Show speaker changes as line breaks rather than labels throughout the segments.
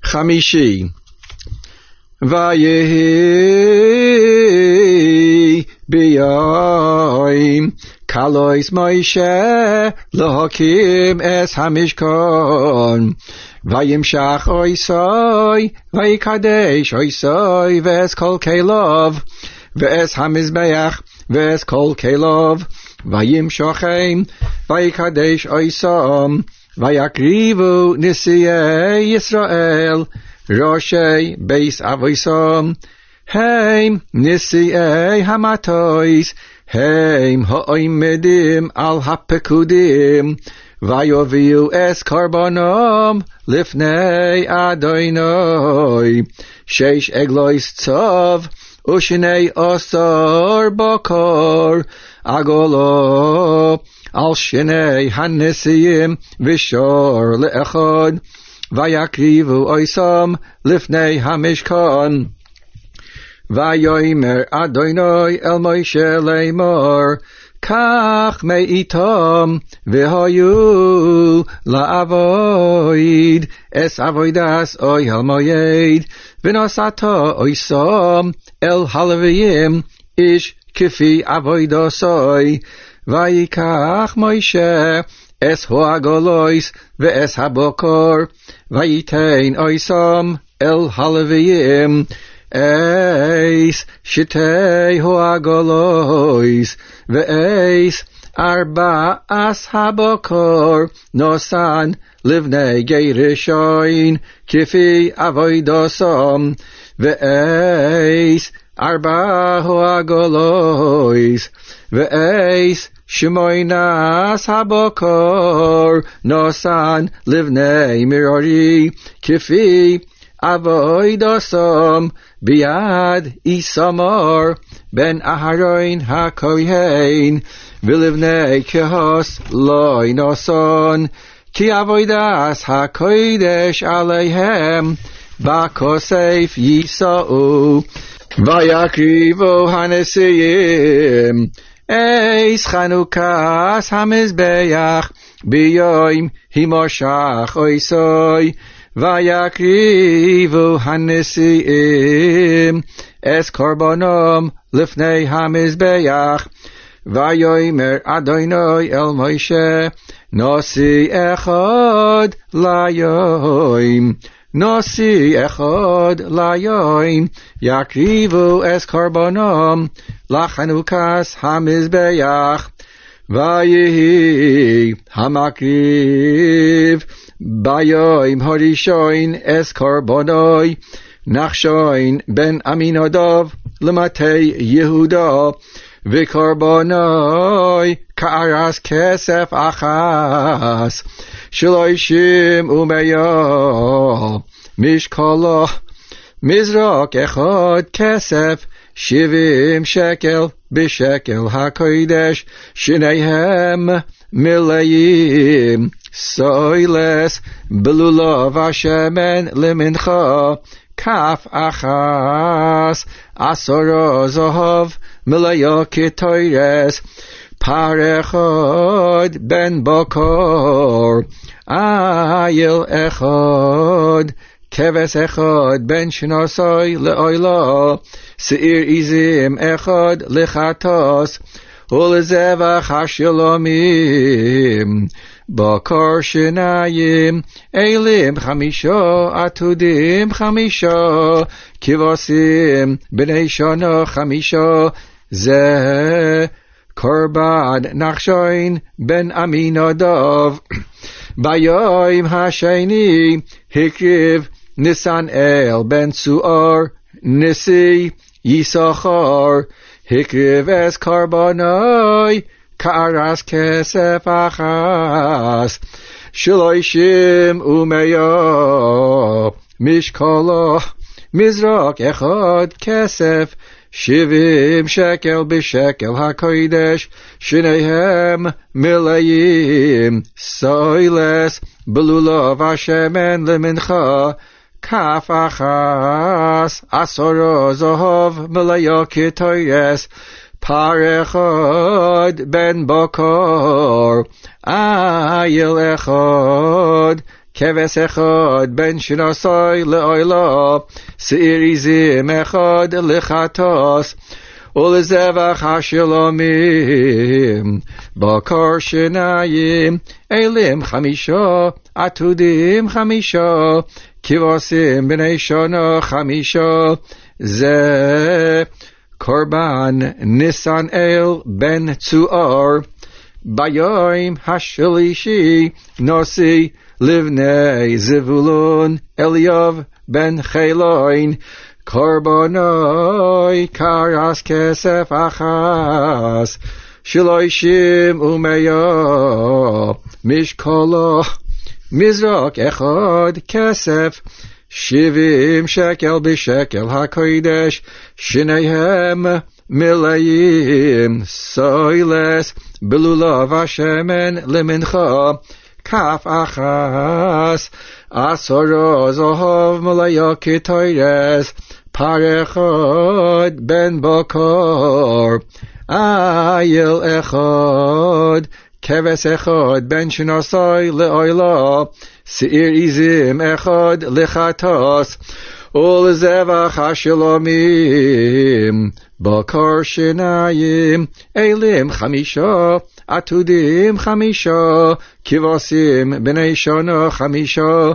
חמישי. ויהי ביום קלויס מוישה להקים את המשכן, וימשך אויסוי ויקדש אויסוי ואת כל כליו ואת המזבח ואת כל כליו, וימשוכם ויקדש אויסם, ויקריבו נשיאי ישראל ראשי בית אבויסם, הם נשיאי המטויס, הם העומדים על הפקודים, ויביאו את קורבנם לפני אדוני 6 עגלויס צוב ו12 בקר עגלה על שני הנשיאים ושור לאחד, ויקריבו אויסם לפני המשכן. ויאמר אדוני אל מוישה לאמור, קח מאיתם והיו לעבוד את עבודת אוהל מועד, ונשאת אויסם אל הלוויים איש כפי עבודתו. ויקח מוישה את העגלויס ואת הבקר, ויתן אויסם אל הלוויים אייס שתי העגלויס ואייס 4 הבקר, נוסן לבני גרשון כפי עבודתם, ואייס 4 העגלויס ואייס 8 הבקר, נוסן לבני מרורי כפי עבודתם, ביד איתמר בן אהרון הכהן, ולבני קהת לא נשאן, כי עבודת הקודש עליהם בכוסף יישאו. ויקריבו הנשיאים אש חנוכת המזבח ביום הימשך אויסוי, ויקריבו הנשיאים את קורבנם לפני המזבח. ויאמר אדוני אל מוישה, נשיא אחד ליום, נשיא אחד ליום, יקריבו את קורבנם לחנוכת המזבח. ויהי המקריב ביום הראשון את קורבנוי נחשון בן עמינדב למטה יהודה, וקורבנוי כארס כסף אחס 30 ומאה, משקלו מזרק אחד כסף 70 שקל בשקל הקודש, שניהם מלאים סוילס בלולו ושמן למנחה, כף אחס 10 זהב מלאה כתוירס, פר אחד בן בקר, איל אחד, כבש אחד בן 12 לעילה, שעיר עזים אחד לחטאת, ולזבח השלומים, בקר 2, אלים 5, עתודים 5, כבשים בני שנה 5, זה קורבן נחשון בן עמינדב. ביום השני הקריב נסנאל בן צוער נשיא יששכר, הקריב את קורבנוי כארס כסף אחס 30 ומאה, משקלו מזרק אחד כסף 70 שקל בשקל הקודש, שניהם מלאים סוילס בלולו ושמן למנחה, כף אחס 10 זהב מלאה כתוירס, פר אחד בן בקר, איל אחד, כבש אחד בן שנוסי לאוילה, שעיר עזים אחד לחטאס, ולזבח השלומים, בקר שניים, אלים 5, עתודים 5, כבשים בני שנה 5, זה קורבן ניסנאל בן צוער, ביום השלישי נשיא לבני זבולון אליוב בן חילון, קורבנוי קרס כסף אחס, 30 ומאה, משקולו מזרק אחד כסף, 70 שקל בשקל הקודש, שניהם מלאים, סוילס בלולב השמן למנחה, כף אחס, 10 זהב מלאה כתוירס, פר אחד בן בקר, איל אחד, כבש אחד בן שנוסי לאוילה, שעיר עזים אחד לחטאס, ולזבח השלומים, בקר שניים, אלים 5, עתודים 5, כבשים בני שנה 5,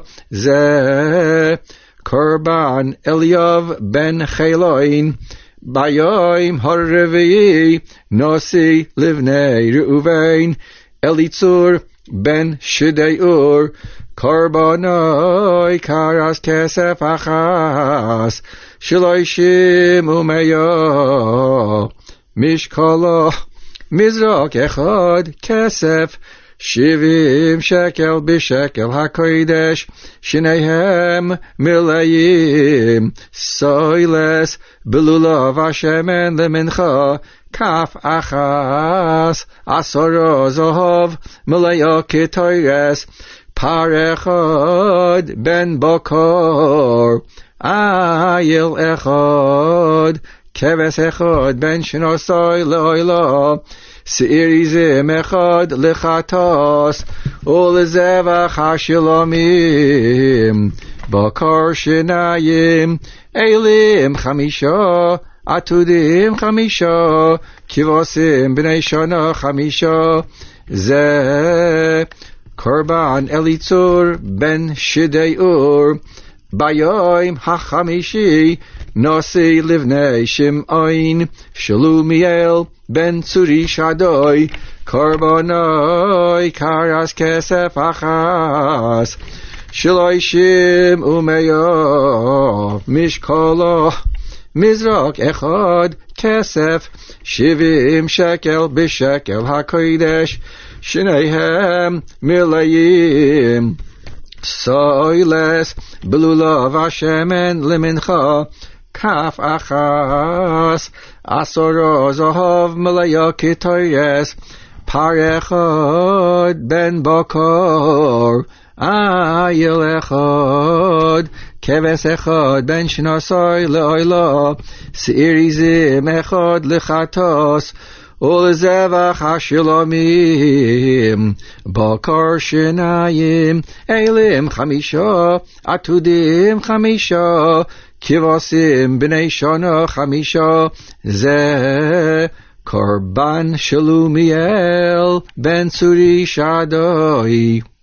זה קורבן אליוב בן חילון, ביום הרביעי נשיא לבני ראובן, אליצור בן שדאור, קורבנוי קרס כסף אחס, 30 ומאה, משקולו מזרק אחד כסף, 70 שקל בשקל הקודש, שניהם מלאים, סוילס בלולב השמן למנחה, כף אחס, 10 זהב מלאה כתוירס, פר אחד בן בקר, איל אחד, כבש אחד בן שנוסי לאוילה, שעיר עזים אחד לחטאס, ולזבח השלומים, בקר שניים, אלים 5, עתודים 5, כבשים בני שנה 5, זה קורבן אליצור בן שדאור, ביום החמישי נשיא לבני שמעון, שלומיאל בן צורי שדוי, קורבנוי קרס כסף אחס, 30 ומאה, משקולו מזרק אחד כסף, 70 שקל בשקל הקודש, שניהם מלאים, סוילס בלולב השמן למנחה, כף אחס, 10 זהב מלאה כתוירס, פר אחד בן בקר, איל אחד, כבש אחד בן שנוסי לאוילה, שעיר עזים אחד לחטאס, ולזבח השלומים, בקר שניים, אלים 5, עתודים 5, כבשים בני שנה 5, זה קורבן שלומיאל בן צורי שדוי.